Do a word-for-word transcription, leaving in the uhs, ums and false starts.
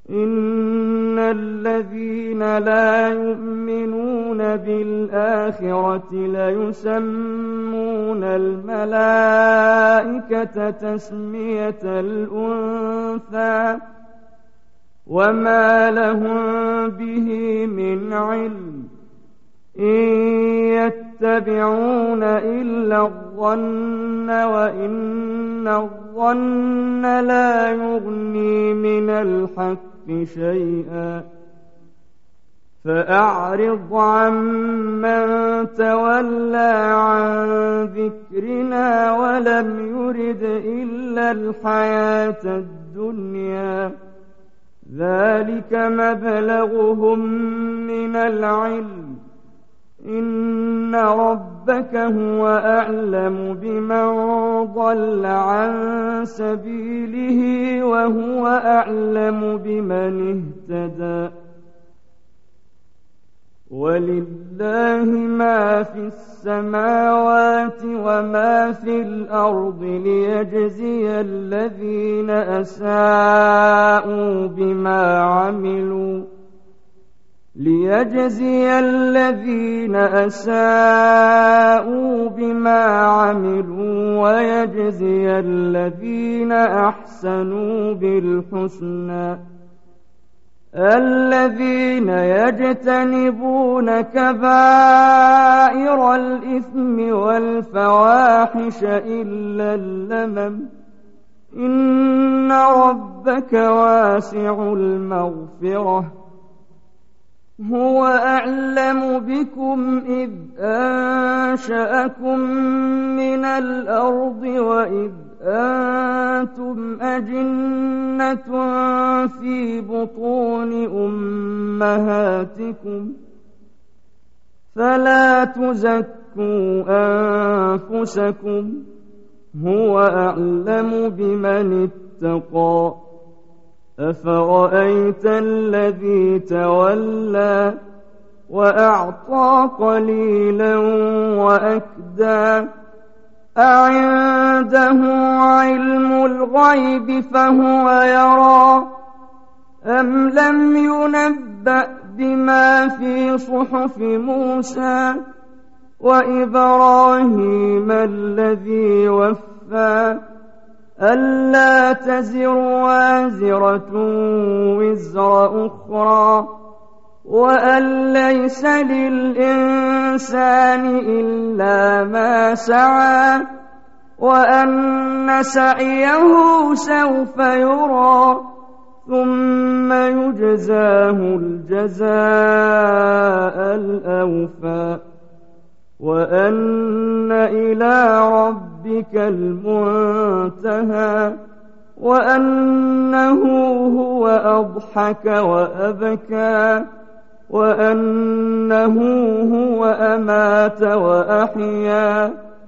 إن الذين لا يؤمنون بالآخرة ليسمون الملائكة تسمية الأنثى وما لهم به من علم إن يتبعون إلا الظن وإن الظن لا يغني من الحق شيئا فأعرض عمن تولى عن ذكرنا ولم يرد إلا الحياة الدنيا ذلك مبلغهم من العلم إن ربك هو أعلم بمن ضل عن سبيله وهو أعلم بمن اهتدى ولله ما في السماوات وما في الأرض ليجزي الذين أساءوا بما عملوا ليجزي الذين أساءوا بما عملوا ويجزي الذين أحسنوا بالحسنى الذين يجتنبون كبائر الإثم والفواحش إلا اللمم إن ربك واسع المغفرة هو أعلم بكم إذ أنشأكم من الأرض وإذ أنتم أجنة في بطون أمهاتكم فلا تزكوا أنفسكم هو أعلم بمن اتقى أفرأيت الذي تولى وأعطى قليلا وأكدى أعنده علم الغيب فهو يرى أم لم ينبأ بما في صحف موسى وإبراهيم الذي وفى ألا تزر وازرة وزر أخرى وأن ليس للإنسان إلا ما سعى وأن سعيه سوف يرى ثم يجزاه الجزاء الأوفى وأن إلى ربك المنتهى وأنه هو أضحك وأبكى وأنه هو أمات وأحيا